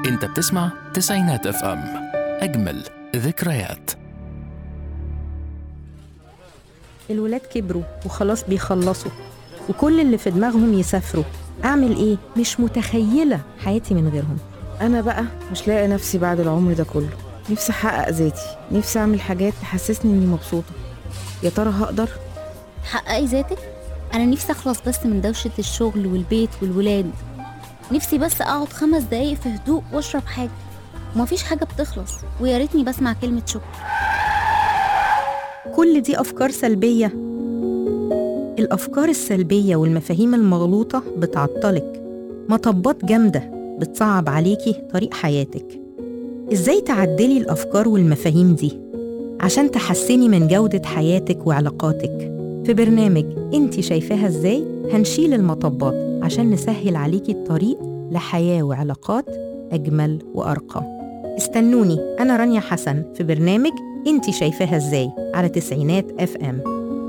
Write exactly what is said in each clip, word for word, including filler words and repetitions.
انت بتسمع تسعينات اف ام، اجمل ذكريات. الولاد كبروا وخلاص بيخلصوا وكل اللي في دماغهم يسافروا. اعمل ايه؟ مش متخيلة حياتي من غيرهم. انا بقى مش لاقي نفسي بعد العمر ده كله. نفسي احقق ذاتي، نفسي اعمل حاجات تحسسني اني مبسوطة. يا ترى هقدر؟ تحققي ذاتك؟ انا نفسي اخلص بس من دوشة الشغل والبيت والولاد. نفسي بس اقعد خمس دقايق في هدوء واشرب حاجة. ومفيش حاجة بتخلص، ويا ريتني بسمع كلمة شكر. كل دي أفكار سلبية. الأفكار السلبية والمفاهيم المغلوطة بتعطلك، مطبات جامدة بتصعب عليكي طريق حياتك. إزاي تعدلي الأفكار والمفاهيم دي عشان تحسني من جودة حياتك وعلاقاتك؟ في برنامج انتي شايفاها إزاي هنشيل المطبات عشان نسهل عليكي الطريق لحياة وعلاقات أجمل وأرقى. استنوني، أنا رانيا حسن في برنامج انتي شايفاها إزاي على تسعينات اف ام.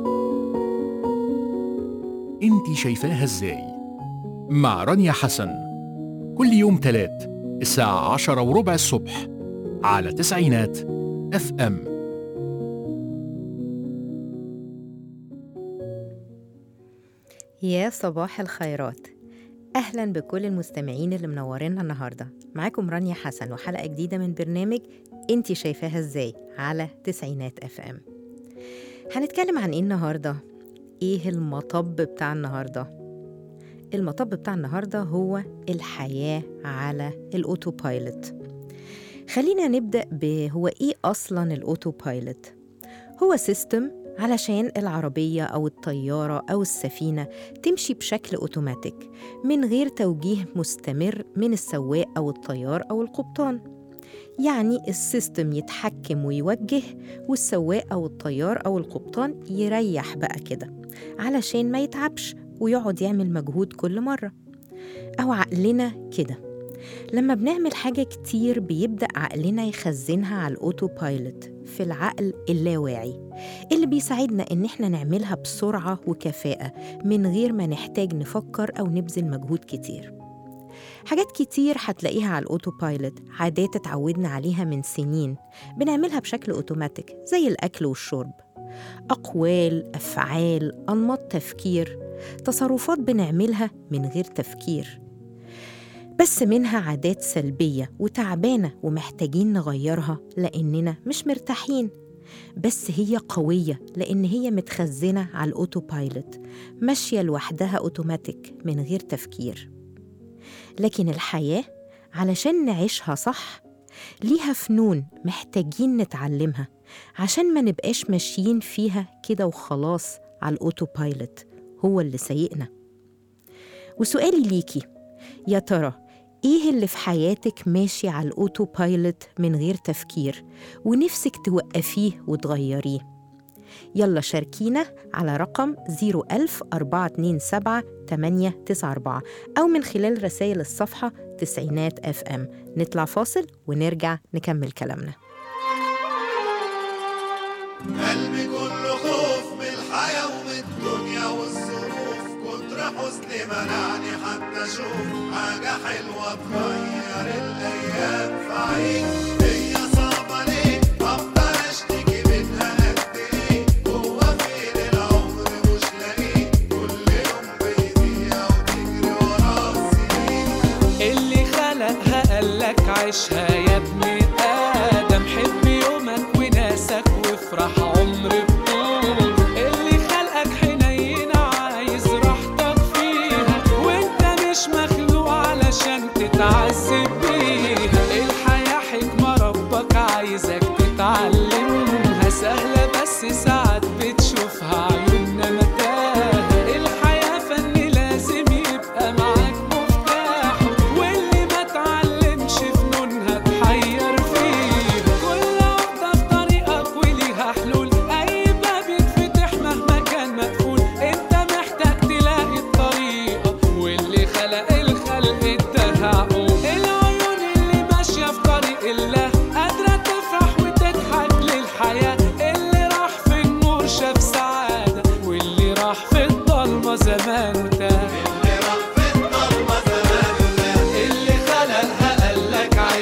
انتي شايفاها ازاي مع رانيا حسن، كل يوم تلات الساعة عشرة وربع الصبح على تسعينات اف ام. يا صباح الخيرات، أهلا بكل المستمعين اللي منوريننا النهاردة. معاكم رانيا حسن وحلقة جديدة من برنامج انتي شايفاها ازاي على تسعينات اف ام. هنتكلم عن ايه النهاردة؟ ايه المطب بتاع النهاردة؟ المطب بتاع النهاردة هو الحياة على الأوتو بايلوت. خلينا نبدأ بهو ايه أصلا الأوتو بايلوت. هو سيستم علشان العربية أو الطيارة أو السفينة تمشي بشكل أوتوماتيك من غير توجيه مستمر من السواق أو الطيار أو القبطان. يعني السيستم يتحكم ويوجه، والسواق أو الطيار أو القبطان يريح بقى كده علشان ما يتعبش ويقعد يعمل مجهود كل مرة. أو عقلنا كده، لما بنعمل حاجة كتير بيبدأ عقلنا يخزنها على الأوتو بايلوت في العقل اللاواعي اللي بيساعدنا إن احنا نعملها بسرعة وكفاءة من غير ما نحتاج نفكر أو نبذل مجهود كتير. حاجات كتير هتلاقيها على الأوتو بايلوت، عادات اتعودنا عليها من سنين بنعملها بشكل أوتوماتيك زي الأكل والشرب، أقوال، أفعال، أنماط تفكير، تصرفات بنعملها من غير تفكير. بس منها عادات سلبية وتعبانة ومحتاجين نغيرها لأننا مش مرتاحين، بس هي قوية لأن هي متخزنة على الأوتو بايلوت، ماشية لوحدها أوتوماتيك من غير تفكير. لكن الحياة علشان نعيشها صح ليها فنون محتاجين نتعلمها عشان ما نبقاش ماشيين فيها كده وخلاص على الأوتو بايلوت هو اللي سايقنا. وسؤالي ليكي، يا ترى إيه اللي في حياتك ماشي على الأوتو بايلوت من غير تفكير ونفسك توقفيه وتغيريه؟ يلا شاركينا على رقم صفر ألف أربعة اتنين سبعة تمانية تسعة أربعة أو من خلال رسائل الصفحة تسعينات اف ام. نطلع فاصل ونرجع نكمل كلامنا. قلبي كله خوف من الحياة ومن الدنيا والظروف، كتر حزني منعني حتى أشوف حاجة حلوة تغير الأيام في عيني. هي صعبة ليه أفضل أشتكي منها قد إيه؟ هو فين العمر مش لاقيه؟ كل يوم بيضيع وتجري ورا السنين. اللي خلقها قالك عيشها يا ابن آدم، حب يومك وناسك وافرح عمر بطول. اللي خلقك حنين عايز راحتك فيها، وانت مش مخلوق علشان تتعذب بيها. الحياة حكمة ربك عايزك تتعلمها، سهلة بس ساعات بتشوفها عيوننا متاهة. الحياة فن لازم يبقى معاك مفتاحه، واللي ما تعلمش فنونها تحير فيها. كل واحدة في طريقك وليها حلول، أي باب يتفتح مهما كان مقفول. انت محتاج تلاقي الطريقة، واللي خلق الخلق اداها عقول. العيون اللي ماشية في طريق الله قادرة تفرح وتضحك للحياة. اللي راح في النور شاف سعادة، واللي راح في الضلمة زمان تاه. اللي راح في الضلمة زمان تاه. اللي خلقها قالك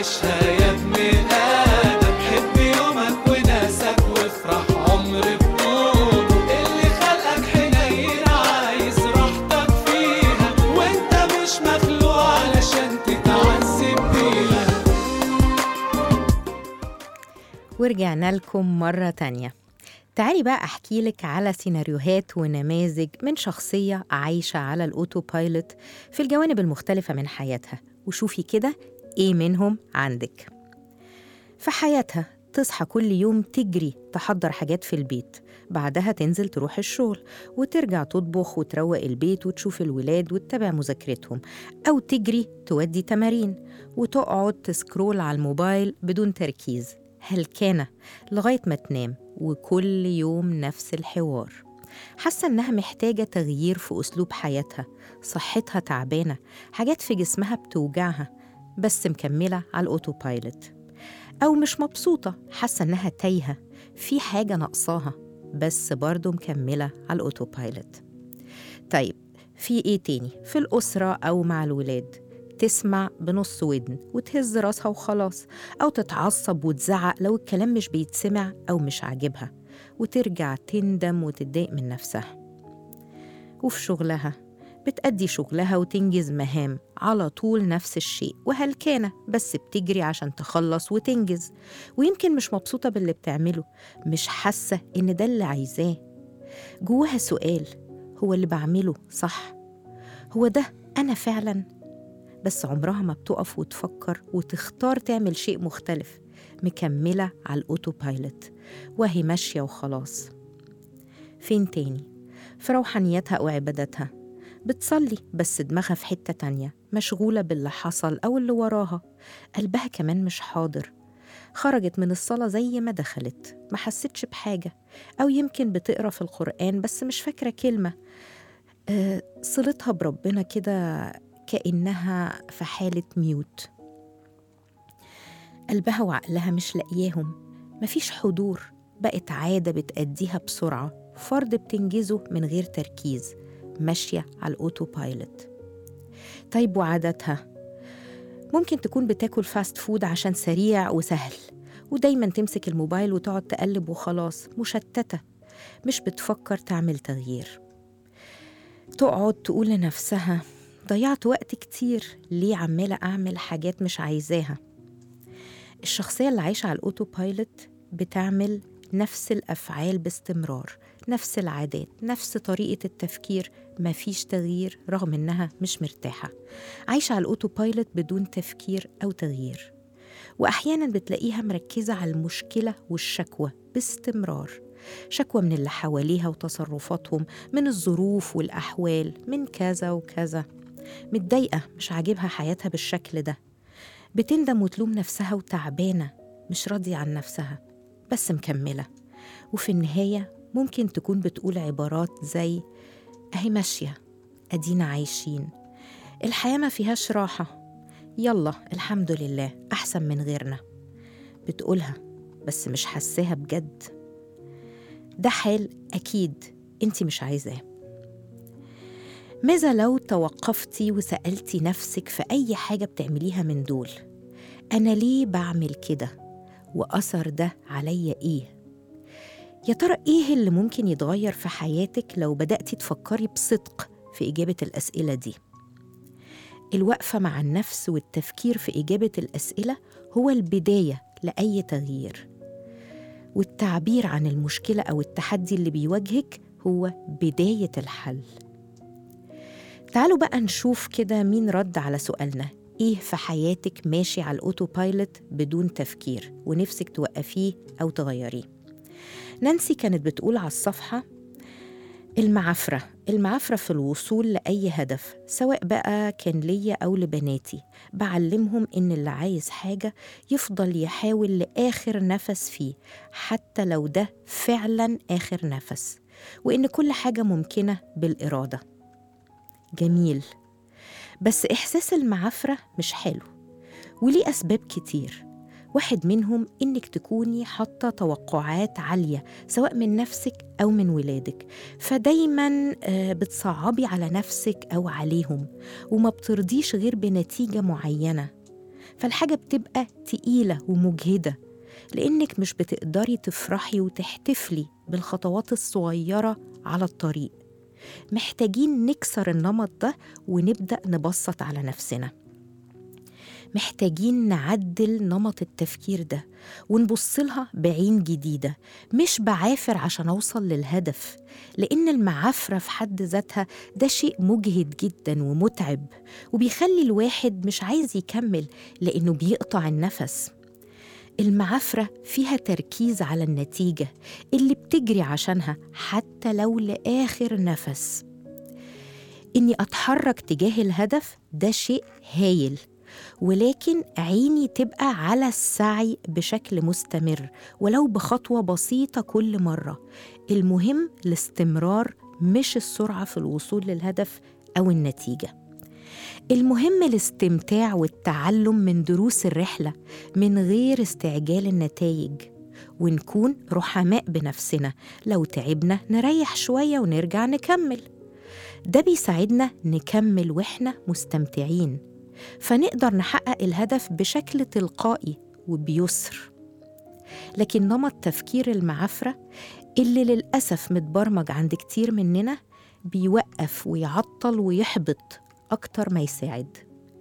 ورجعنا لكم مرة تانية. تعالي بقى أحكي لك على سيناريوهات ونماذج من شخصية عايشة على الأوتو بايلوت في الجوانب المختلفة من حياتها، وشوفي كده إيه منهم عندك. في حياتها تصحى كل يوم تجري تحضر حاجات في البيت، بعدها تنزل تروح الشغل وترجع تطبخ وتروق البيت وتشوف الولاد وتتابع مذاكرتهم، أو تجري تودي تمارين وتقعد تسكرول على الموبايل بدون تركيز، هلكانة لغاية ما تنام، وكل يوم نفس الحوار. حاسة إنها محتاجة تغيير في أسلوب حياتها، صحتها تعبانة، حاجات في جسمها بتوجعها، بس مكملة على الأوتو بايلوت. أو مش مبسوطة، حاسة إنها تايهة، في حاجة ناقصاها، بس برضو مكملة على الأوتو بايلوت. طيب في إيه تاني؟ في الأسرة أو مع الولاد تسمع بنص ودن وتهز راسها وخلاص، أو تتعصب وتزعق لو الكلام مش بيتسمع أو مش عاجبها، وترجع تندم وتتضايق من نفسها. وفي شغلها بتأدي شغلها وتنجز مهام، على طول نفس الشيء، وهلكانة بس بتجري عشان تخلص وتنجز، ويمكن مش مبسوطة باللي بتعمله، مش حاسة إن ده اللي عايزاه. جواها سؤال، هو اللي بعمله صح؟ هو ده أنا فعلا؟ بس عمرها ما بتقف وتفكر وتختار تعمل شيء مختلف، مكملة على الأوتو بايلوت وهي ماشية وخلاص. فين تاني؟ في روحانيتها أو عبادتها، بتصلي بس دماغها في حتة تانية، مشغولة باللي حصل أو اللي وراها، قلبها كمان مش حاضر، خرجت من الصلاة زي ما دخلت، ما حستش بحاجة، أو يمكن بتقرأ في القرآن بس مش فاكرة كلمة. أه صلتها بربنا كده كأنها في حالة ميوت، قلبها وعقلها مش لاقياهم، مفيش حضور، بقت عادة بتأديها بسرعة، فرض بتنجزه من غير تركيز، ماشية على الأوتو بايلوت. طيب وعاداتها؟ ممكن تكون بتاكل فاست فود عشان سريع وسهل، ودايما تمسك الموبايل وتقعد تقلب وخلاص، مشتتة، مش بتفكر تعمل تغيير. تقعد تقول لنفسها ضيعت وقت كتير، ليه عمالة أعمل حاجات مش عايزاها؟ الشخصية اللي عايشة على الأوتو بايلوت بتعمل نفس الأفعال باستمرار، نفس العادات، نفس طريقة التفكير، مفيش تغيير رغم إنها مش مرتاحة، عايشة على الأوتو بايلوت بدون تفكير أو تغيير. وأحيانا بتلاقيها مركزة على المشكلة والشكوى باستمرار، شكوى من اللي حواليها وتصرفاتهم، من الظروف والأحوال، من كذا وكذا، متضايقة، مش عاجبها حياتها بالشكل ده، بتندم وتلوم نفسها وتعبانة، مش راضية عن نفسها، بس مكملة. وفي النهاية ممكن تكون بتقول عبارات زي أهي ماشية، أدينا عايشين، الحياة ما فيهاش راحة، يلا الحمد لله أحسن من غيرنا. بتقولها بس مش حساها بجد. ده حال أكيد أنتي مش عايزاه. ماذا لو توقفتي وسألتي نفسك في أي حاجة بتعمليها من دول، أنا ليه بعمل كده؟ وأثر ده عليا إيه؟ يا ترى إيه اللي ممكن يتغير في حياتك لو بدأتي تفكري بصدق في إجابة الأسئلة دي؟ الوقفة مع النفس والتفكير في إجابة الأسئلة هو البداية لأي تغيير، والتعبير عن المشكلة أو التحدي اللي بيواجهك هو بداية الحل. تعالوا بقى نشوف كده مين رد على سؤالنا، إيه في حياتك ماشي على الأوتو بايلوت بدون تفكير ونفسك توقفيه أو تغيريه؟ نانسي كانت بتقول على الصفحة: المعافرة المعافرة في الوصول لأي هدف، سواء بقى كان ليا أو لبناتي، بعلمهم إن اللي عايز حاجة يفضل يحاول لآخر نفس فيه، حتى لو ده فعلا آخر نفس، وإن كل حاجة ممكنة بالإرادة. جميل، بس إحساس المعافرة مش حلو، وليه أسباب كتير. واحد منهم إنك تكوني حاطة توقعات عالية سواء من نفسك أو من ولادك، فدايماً بتصعبي على نفسك أو عليهم، وما بترضيش غير بنتيجة معينة، فالحاجة بتبقى تقيلة ومجهدة، لأنك مش بتقدري تفرحي وتحتفلي بالخطوات الصغيرة على الطريق. محتاجين نكسر النمط ده ونبدأ نبسط على نفسنا. محتاجين نعدل نمط التفكير ده ونبص لها بعين جديدة، مش بعافر عشان أوصل للهدف، لأن المعافرة في حد ذاتها ده شيء مجهد جدا ومتعب، وبيخلي الواحد مش عايز يكمل لأنه بيقطع النفس. المعافرة فيها تركيز على النتيجة اللي بتجري عشانها حتى لو لآخر نفس. إني أتحرك تجاه الهدف ده شيء هايل، ولكن عيني تبقى على السعي بشكل مستمر ولو بخطوة بسيطة كل مرة. المهم الاستمرار مش السرعة في الوصول للهدف أو النتيجة. المهم الاستمتاع والتعلم من دروس الرحلة من غير استعجال النتائج، ونكون رحماء بنفسنا، لو تعبنا نريح شوية ونرجع نكمل. ده بيساعدنا نكمل وإحنا مستمتعين، فنقدر نحقق الهدف بشكل تلقائي وبيسر. لكن نمط تفكير المعافرة اللي للأسف متبرمج عند كتير مننا بيوقف ويعطل ويحبط أكتر ما يساعد.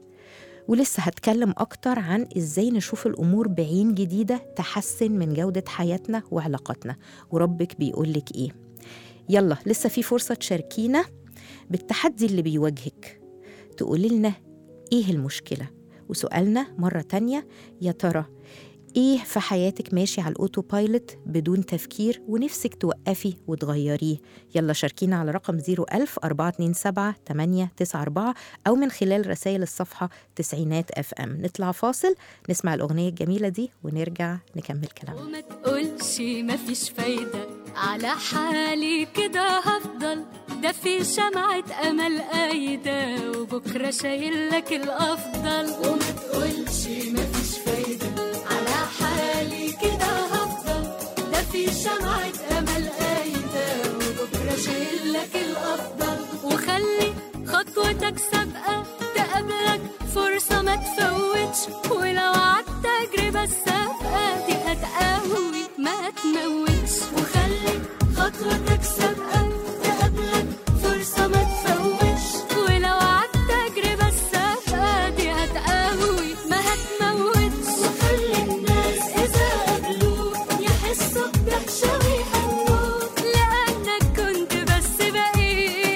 ولسه هتكلم أكتر عن إزاي نشوف الأمور بعين جديدة تحسن من جودة حياتنا وعلاقاتنا. وربك بيقولك إيه؟ يلا لسه في فرصة تشاركينا بالتحدي اللي بيواجهك، تقولي لنا إيه المشكلة. وسؤالنا مرة تانية، يا ترى إيه في حياتك ماشي على الأوتو بايلوت بدون تفكير ونفسك توقفي وتغيريه؟ يلا شاركينا على رقم صفر ألف أربعة اتنين سبعة تمانية تسعة أربعة أو من خلال رسائل الصفحة تسعينات أف أم. نطلع فاصل نسمع الأغنية الجميلة دي ونرجع نكمل كلامنا. وما تقولش مفيش فايدة، على حالي كده هفضل، ده في شمعة أمل قايدة وبكرة شايل لك الأفضل. وما تقولش مفيش فايدة، على حالي كده هفضل، ده في شمعة أمل قايدة وبكرة شايل لك الأفضل. وخلي خطوتك سابقة تقابلك فرصة ما تفوتش، ولو عدت تجربة السابقة دي هتقوي ما تموتش. وخلي خطوتك سابقة تقابلك فرصة ما تفوتش، ولو عدت تجربة السابقة دي هتقوي ما هتموتش. وخلي الناس إذا قابلوك يحسوا بدهشة ويهنوك، لأنك كنت بس بقيت.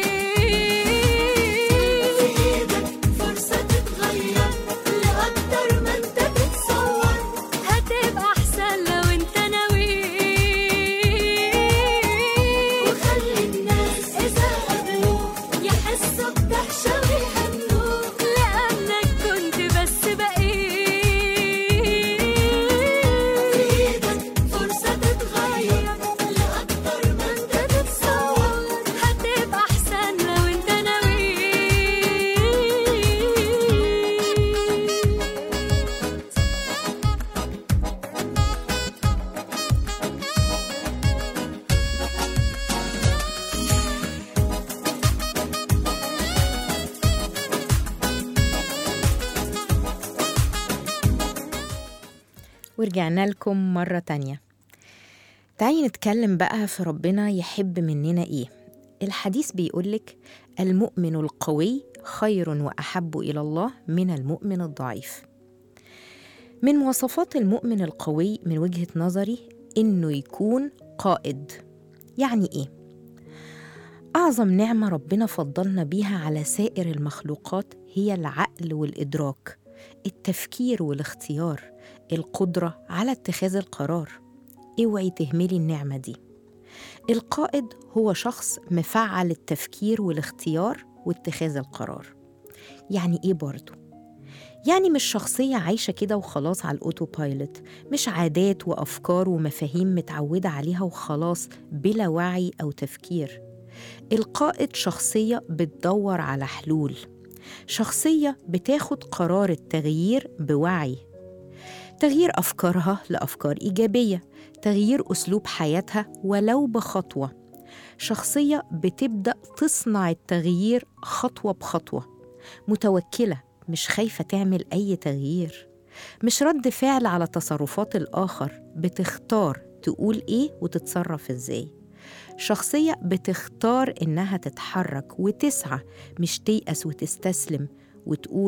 في إيدك فرصة تتغير لأكتر ما أنت تتصور، هتبقى أحسن لو أنت ناوي. وخلي الناس إذا قابلوك يحسوا بدهشة ويهنوك، لأنك كنت بس بقيت. في إيدك فرصة تتغير لأكتر ما أنت تتصور، هتبقى أحسن لو أنت ناوي. ورجعنا لكم مرة تانية. تعالي نتكلم بقى في ربنا يحب مننا إيه. الحديث بيقولك المؤمن القوي خير وأحب إلى الله من المؤمن الضعيف. من مواصفات المؤمن القوي من وجهة نظري إنه يكون قائد. يعني إيه؟ أعظم نعمة ربنا فضلنا بيها على سائر المخلوقات هي العقل والإدراك، التفكير والاختيار، القدرة على اتخاذ القرار. اوعي تهملي النعمة دي. القائد هو شخص مفعل التفكير والاختيار واتخاذ القرار. يعني ايه برضو؟ يعني مش شخصية عايشة كده وخلاص على الأوتو بايلوت، مش عادات وأفكار ومفاهيم متعودة عليها وخلاص بلا وعي أو تفكير. القائد شخصية بتدور على حلول، شخصية بتاخد قرار التغيير بوعي، تغيير أفكارها لأفكار إيجابية، تغيير أسلوب حياتها ولو بخطوة. شخصية بتبدأ تصنع التغيير خطوة بخطوة، متوكلة، مش خايفة تعمل أي تغيير، مش رد فعل على تصرفات الآخر، بتختار تقول إيه وتتصرف إزاي. شخصية بتختار إنها تتحرك وتسعى، مش تيأس وتستسلم وتقول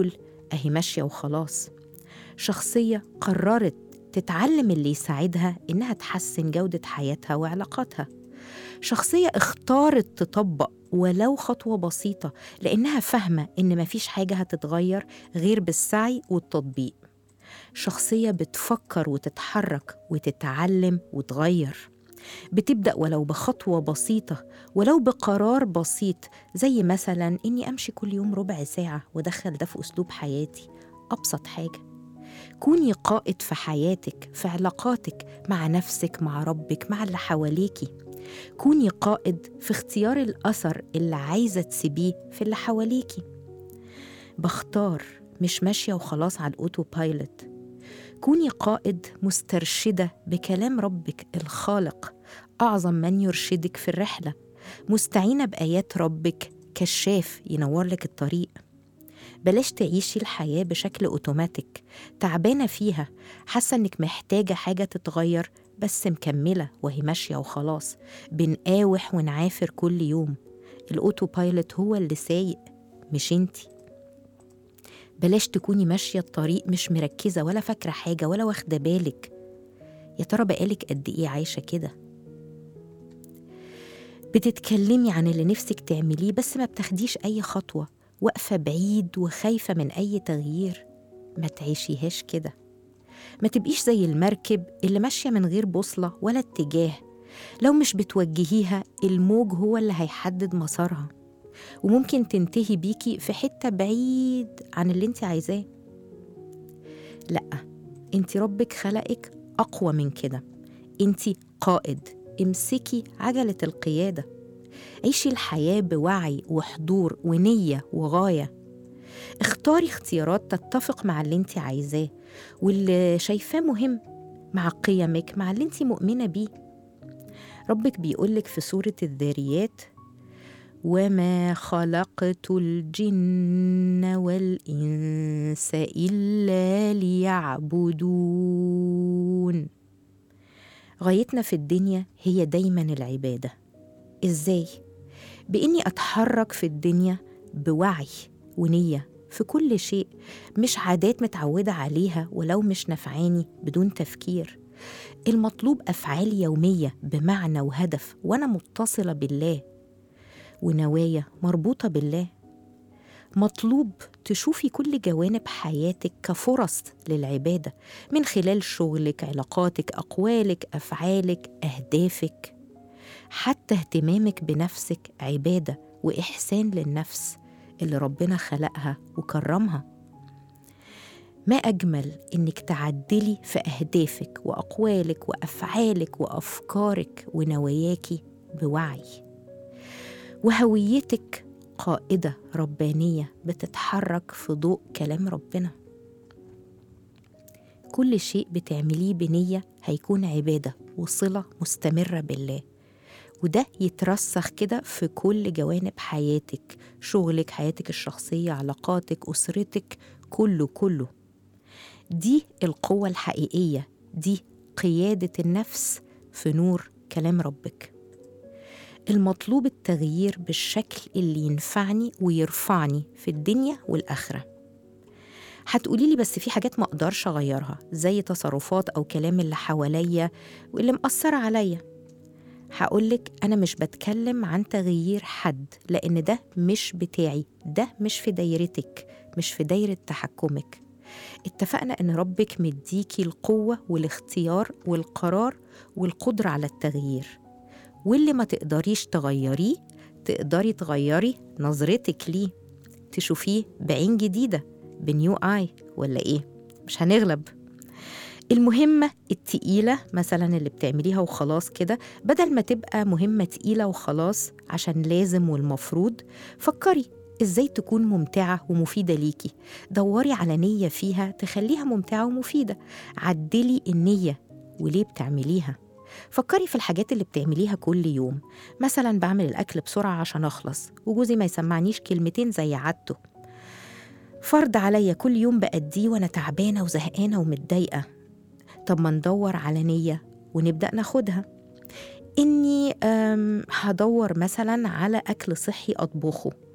أهي ماشية وخلاص. شخصية قررت تتعلم اللي يساعدها إنها تحسن جودة حياتها وعلاقاتها. شخصية اختارت تطبق ولو خطوة بسيطة لأنها فاهمة إن مفيش حاجة هتتغير غير بالسعي والتطبيق. شخصية بتفكر وتتحرك وتتعلم وتغير، بتبدأ ولو بخطوة بسيطة، ولو بقرار بسيط، زي مثلا إني أمشي كل يوم ربع ساعة وأدخل ده في أسلوب حياتي. أبسط حاجة. كوني قائد في حياتك، في علاقاتك مع نفسك، مع ربك، مع اللي حواليكي. كوني قائد في اختيار الأثر اللي عايزة تسيبيه في اللي حواليكي. بختار، مش ماشية وخلاص على الأوتو بايلوت. كوني قائد مسترشدة بكلام ربك الخالق، أعظم من يرشدك في الرحلة، مستعينة بآيات ربك، كشاف ينور لك الطريق. بلاش تعيشي الحياة بشكل أوتوماتيك، تعبانة فيها، حاسة إنك محتاجة حاجة تتغير بس مكملة وهي ماشية وخلاص، بنقاوح ونعافر كل يوم. الأوتو بايلوت هو اللي سايق مش انتي. بلاش تكوني ماشية الطريق مش مركزة ولا فاكرة حاجة ولا واخدة بالك. يا ترى بقالك قد إيه عايشة كده؟ بتتكلمي عن اللي نفسك تعمليه بس ما بتاخديش أي خطوة، واقفة بعيد وخايفة من أي تغيير. ما تعيشيهاش كده. ما تبقيش زي المركب اللي ماشية من غير بوصلة ولا اتجاه. لو مش بتوجهيها الموج هو اللي هيحدد مسارها، وممكن تنتهي بيكي في حتة بعيد عن اللي انت عايزاه. لأ، انت ربك خلقك أقوى من كده. انت قائد، امسكي عجلة القيادة. عيشي الحياة بوعي وحضور ونية وغاية. اختاري اختيارات تتفق مع اللي انت عايزاه واللي شايفاه مهم، مع قيمك، مع اللي انت مؤمنة بيه. ربك بيقولك في سورة الذاريات: وما خلقت الجن والإنس إلا ليعبدون. غايتنا في الدنيا هي دايما العبادة. إزاي؟ بإني أتحرك في الدنيا بوعي ونية في كل شيء، مش عادات متعودة عليها ولو مش نفعاني بدون تفكير. المطلوب أفعال يومية بمعنى وهدف، وأنا متصلة بالله ونوايا مربوطة بالله. مطلوب تشوفي كل جوانب حياتك كفرص للعبادة، من خلال شغلك، علاقاتك، أقوالك، أفعالك، أهدافك. حتى اهتمامك بنفسك عبادة وإحسان للنفس اللي ربنا خلقها وكرمها. ما أجمل إنك تعدلي في أهدافك وأقوالك وأفعالك وأفكارك ونواياكي بوعي. وهويتك قائدة ربانية بتتحرك في ضوء كلام ربنا. كل شيء بتعمليه بنية هيكون عبادة وصلة مستمرة بالله، وده يترسخ كده في كل جوانب حياتك، شغلك، حياتك الشخصية، علاقاتك، أسرتك، كله كله. دي القوة الحقيقية، دي قيادة النفس في نور كلام ربك. المطلوب التغيير بالشكل اللي ينفعني ويرفعني في الدنيا والآخرة. هتقولي لي بس في حاجات ما أقدرش أغيرها، زي تصرفات أو كلام اللي حواليا واللي مأثرة عليا. هقولك أنا مش بتكلم عن تغيير حد، لأن ده مش بتاعي، ده مش في دايرتك، مش في دايرة تحكمك. اتفقنا إن ربك مديكي القوة والاختيار والقرار والقدرة على التغيير، واللي ما تقدريش تغيريه تقدري تغيري نظرتك ليه، تشوفيه بعين جديدة، بنيو آي، ولا إيه؟ مش هنغلب. المهمة التقيلة مثلا اللي بتعمليها وخلاص كده، بدل ما تبقى مهمة تقيلة وخلاص عشان لازم والمفروض، فكري إزاي تكون ممتعة ومفيدة ليكي. دوري على نية فيها تخليها ممتعة ومفيدة. عدلي النية وليه بتعمليها. فكري في الحاجات اللي بتعمليها كل يوم. مثلا بعمل الأكل بسرعة عشان أخلص وجوزي ما يسمعنيش كلمتين زي عادته. فرض عليا كل يوم بأديه وأنا تعبانة وزهقانة ومتضايقة. طب ما ندور على نية ونبدأ ناخدها. إني هدور مثلا على أكل صحي أطبخه،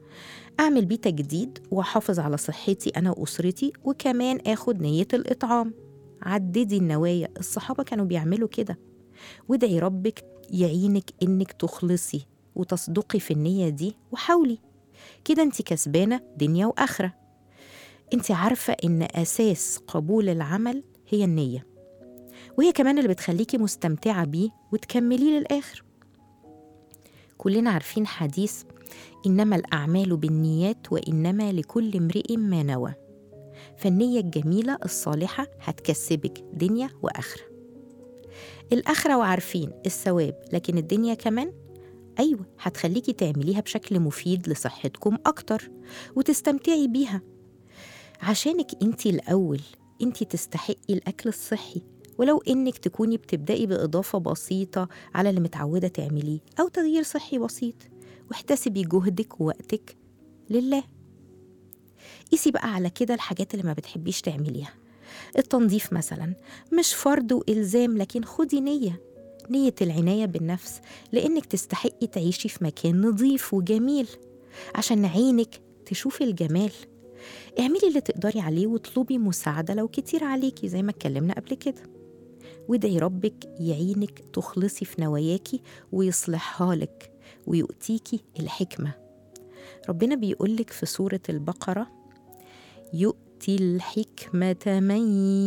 أعمل بيه تجديد وأحافظ على صحتي أنا وأسرتي، وكمان آخد نية الإطعام. عددي النوايا، الصحابة كانوا بيعملوا كده. وادعي ربك يعينك إنك تخلصي وتصدقي في النية دي، وحاولي كده انت كسبانة دنيا وآخرة. انت عارفة إن أساس قبول العمل هي النية، وهي كمان اللي بتخليكي مستمتعة بيه وتكمليه للآخر. كلنا عارفين حديث إنما الأعمال بالنيات وإنما لكل امرئ ما نوى. فالنية الجميلة الصالحة هتكسبك دنيا وآخرة. الآخرة وعارفين الثواب، لكن الدنيا كمان أيوة هتخليكي تعمليها بشكل مفيد لصحتكم أكتر وتستمتعي بيها. عشانك انتي الأول، انتي تستحقي الأكل الصحي، ولو إنك تكوني بتبدأي بإضافة بسيطة على اللي متعودة تعمليه أو تغيير صحي بسيط، واحتسبي جهدك ووقتك لله. قيسي بقى على كده الحاجات اللي ما بتحبيش تعمليها. التنظيف مثلا مش فرض وإلزام، لكن خدي نية نية العناية بالنفس، لأنك تستحقي تعيشي في مكان نظيف وجميل عشان عينك تشوف الجمال. اعملي اللي تقدري عليه واطلبي مساعدة لو كتير عليكي زي ما اتكلمنا قبل كده. وادعي ربك يعينك تخلصي في نواياكي ويصلحها لك ويؤتيكي الحكمة. ربنا بيقولك في سورة البقرة: يؤتي الحكمة من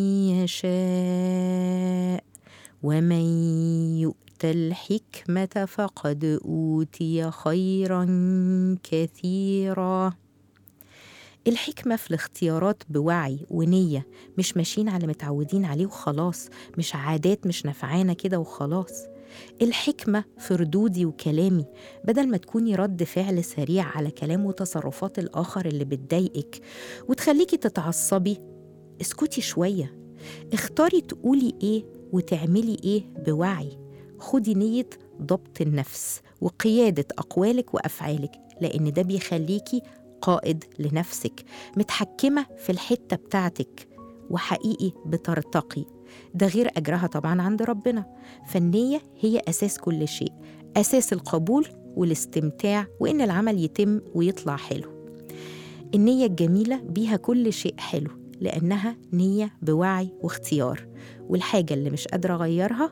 يشاء ومن يؤت الحكمة فقد أوتي خيرا كثيرا. الحكمة في الاختيارات بوعي ونية، مش ماشيين على متعودين عليه وخلاص، مش عادات مش نفعانة كده وخلاص. الحكمة في ردودي وكلامي، بدل ما تكوني رد فعل سريع على كلام وتصرفات الآخر اللي بتضايقك وتخليكي تتعصبي، اسكتي شوية. اختاري تقولي ايه وتعملي ايه بوعي. خدي نية ضبط النفس وقيادة أقوالك وأفعالك، لأن ده بيخليكي قائد لنفسك، متحكمة في الحتة بتاعتك وحقيقي بترتقي. ده غير أجرها طبعا عند ربنا. فالنية هي أساس كل شيء، أساس القبول والاستمتاع وإن العمل يتم ويطلع حلو. النية الجميلة بيها كل شيء حلو، لأنها نية بوعي واختيار. والحاجة اللي مش قادرة أغيرها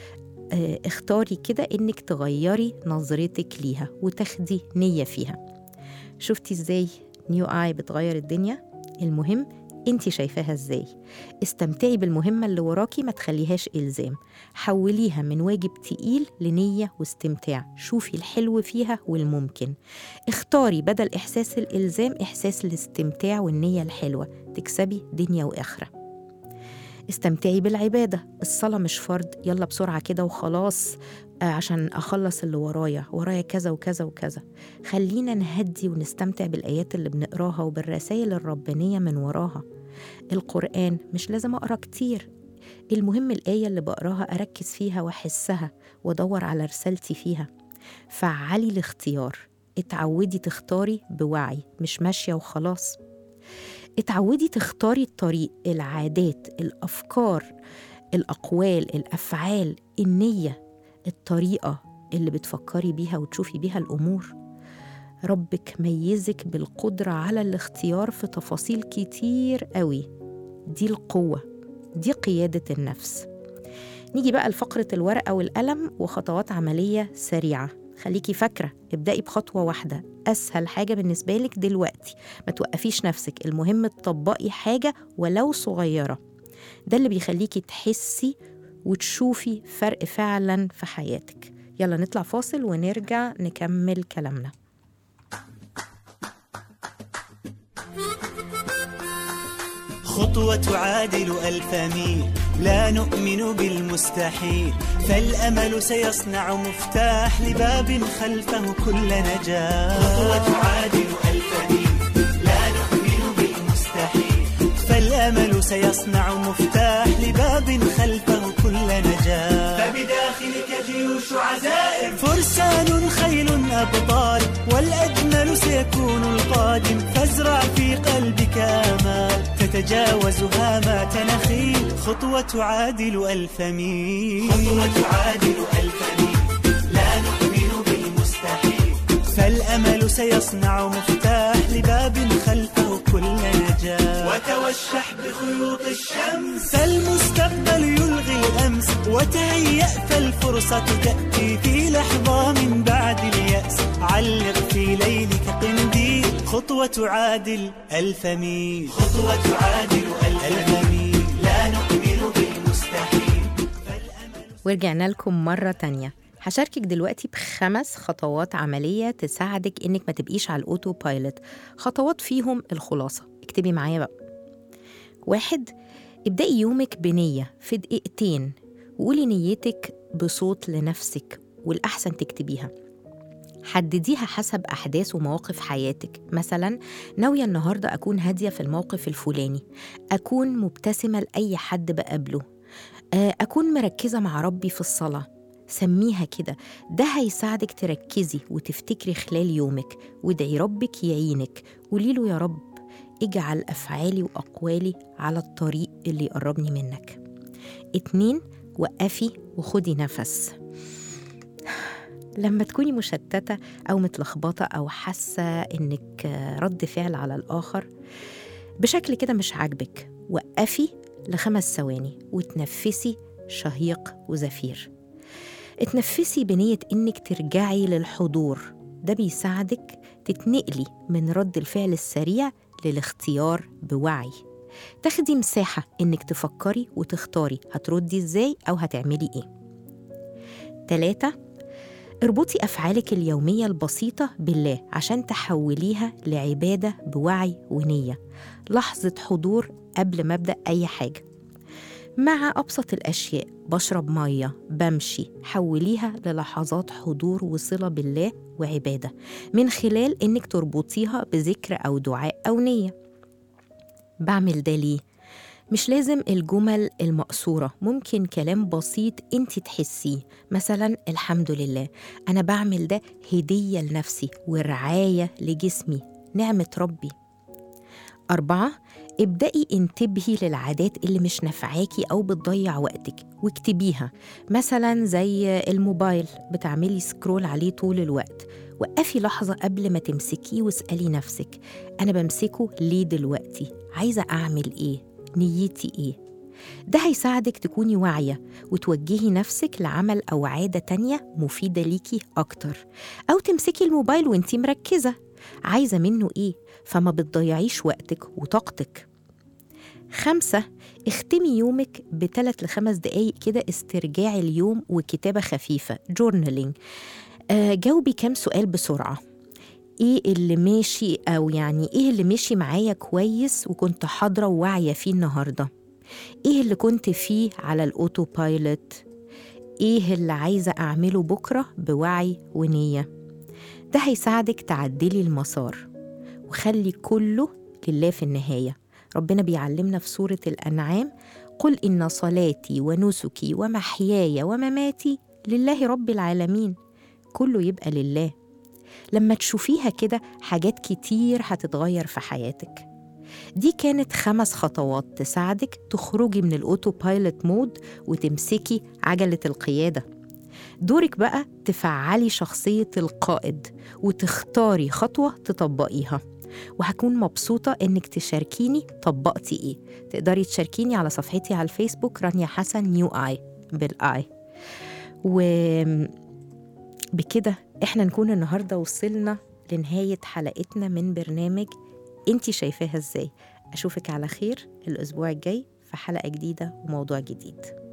اه اختاري كده إنك تغيري نظرتك ليها وتاخدي نية فيها. شفتي إزاي نيو آي بتغير الدنيا؟ المهم انتي شايفاها إزاي. استمتعي بالمهمة اللي وراكي، ما تخليهاش إلزام، حوليها من واجب تقيل لنية واستمتاع. شوفي الحلو فيها والممكن. اختاري بدل إحساس الإلزام إحساس الاستمتاع والنية الحلوة، تكسبي دنيا وآخرة. استمتعي بالعبادة. الصلاة مش فرض يلا بسرعة كده وخلاص عشان أخلص اللي ورايا ورايا كذا وكذا وكذا. خلينا نهدي ونستمتع بالآيات اللي بنقراها وبالرسائل الربانية من وراها. القرآن مش لازم أقرأ كتير، المهم الآية اللي بقراها أركز فيها وأحسها وأدور على رسالتي فيها. فعلي الاختيار، اتعودي تختاري بوعي، مش ماشية وخلاص. اتعودي تختاري الطريق، العادات، الأفكار، الأقوال، الأفعال، النية، الطريقة اللي بتفكري بيها وتشوفي بيها الأمور. ربك ميزك بالقدرة على الاختيار في تفاصيل كتير قوي. دي القوة، دي قيادة النفس. نيجي بقى لفقرة الورقة والقلم وخطوات عملية سريعة. خليكي فاكرة، ابدأي بخطوة واحدة، أسهل حاجة بالنسبة لك دلوقتي. ما توقفيش نفسك، المهم تطبقي حاجة ولو صغيرة. ده اللي بيخليكي تحسي وتشوفي فرق فعلا في حياتك. يلا نطلع فاصل ونرجع نكمل كلامنا. خطوة تعادل ألف ميل، لا نؤمن بالمستحيل، فالأمل سيصنع مفتاح لباب خلفه كل نجاح. خطوة تعادل ألف ميل، لا نؤمن بالمستحيل، فالأمل سيصنع مفتاح لباب خلفه كل نجاح. فبداخلك جيوش عزائم، فرسان خيل أبطال، والأجمل سيكون القادم. فازرع في قلبك آمال تتجاوز هامات نخيل. خطوة تعادل ألف ميل، خطوة تعادل ألف ميل، لا نؤمن بالمستحيل، فالأمل سيصنع مفتاح تترشح بخيوط الشمس. فالمستقبل يلغي الأمس وتهيأ فالفرصة تأتي في لحظة من بعد اليأس. علق في ليلك قنديل، خطوة تعادل ألف ميل، خطوة تعادل ألف ميل، لا نؤمن بالمستحيل. ورجعنا لكم مرة تانية. هشاركك دلوقتي بخمس خطوات عملية تساعدك إنك ما تبقيش على الأوتو بايلوت. خطوات فيهم الخلاصة، اكتبي معايا بقى. واحد، ابدأي يومك بنية في دقيقتين، وقولي نيتك بصوت لنفسك، والأحسن تكتبيها. حدديها حسب أحداث ومواقف حياتك. مثلا ناوية النهاردة أكون هادية في الموقف الفلاني، أكون مبتسمة لأي حد بقابله، أكون مركزة مع ربي في الصلاة. سميها كده، ده هيساعدك تركزي وتفتكري خلال يومك. وادعي ربك يعينك، قوليله يا رب اجعل أفعالي وأقوالي على الطريق اللي يقربني منك. اتنين، وقفي وخدي نفس. لما تكوني مشتتة أو متلخبطة أو حاسة إنك رد فعل على الآخر بشكل كده مش عاجبك، وقفي لخمس ثواني وتنفسي شهيق وزفير. اتنفسي بنية إنك ترجعي للحضور، ده بيساعدك تتنقلي من رد الفعل السريع للاختيار بوعي. تاخدي مساحة إنك تفكري وتختاري هتردي إزاي أو هتعملي إيه. تلاتة، اربطي أفعالك اليومية البسيطة بالله عشان تحوليها لعبادة بوعي ونية. لحظة حضور قبل ما أبدأ أي حاجة، مع أبسط الأشياء، بشرب مية، بمشي، حوليها للحظات حضور وصلة بالله وعبادة من خلال إنك تربطيها بذكر أو دعاء أو نية. بعمل ده ليه؟ مش لازم الجمل المقصورة، ممكن كلام بسيط انت تحسيه. مثلا الحمد لله، أنا بعمل ده هدية لنفسي ورعاية لجسمي، نعمة ربي. أربعة، ابدأي انتبهي للعادات اللي مش نفعاكي أو بتضيع وقتك واكتبيها. مثلا زي الموبايل بتعملي سكرول عليه طول الوقت، وقفي لحظة قبل ما تمسكيه واسألي نفسك أنا بمسكه ليه دلوقتي؟ عايزة أعمل إيه؟ نيتي إيه؟ ده هيساعدك تكوني واعية وتوجهي نفسك لعمل أو عادة تانية مفيدة ليكي أكتر. أو تمسكي الموبايل وانتي مركزة عايزة منه إيه، فما بتضيعيش وقتك وطاقتك. خمسة، اختمي يومك بثلاث لخمس دقايق كده استرجاع اليوم وكتابة خفيفة، جورنالينج. آه جاوبي كام سؤال بسرعة. إيه اللي ماشي أو يعني إيه اللي ماشي معايا كويس وكنت حاضرة وواعية فيه النهاردة؟ إيه اللي كنت فيه على الأوتو بايلوت؟ إيه اللي عايزة أعمله بكرة بوعي ونية؟ ده هيساعدك تعدلي المسار وخلي كله لله في النهاية. ربنا بيعلمنا في سورة الأنعام قل إن صلاتي ونسكي ومحياي ومماتي لله رب العالمين، كله يبقى لله. لما تشوفيها كده حاجات كتير هتتغير في حياتك. دي كانت خمس خطوات تساعدك تخرجي من الأوتو بايلوت مود وتمسكي عجلة القيادة. دورك بقى تفعلي شخصية القائد وتختاري خطوة تطبقيها، وهكون مبسوطة إنك تشاركيني طبقتي إيه. تقدري تشاركيني على صفحتي على الفيسبوك رانيا حسن نيو آي بالآي. وبكده إحنا نكون النهاردة وصلنا لنهاية حلقتنا من برنامج أنتي شايفاها إزاي. أشوفك على خير الأسبوع الجاي في حلقة جديدة وموضوع جديد.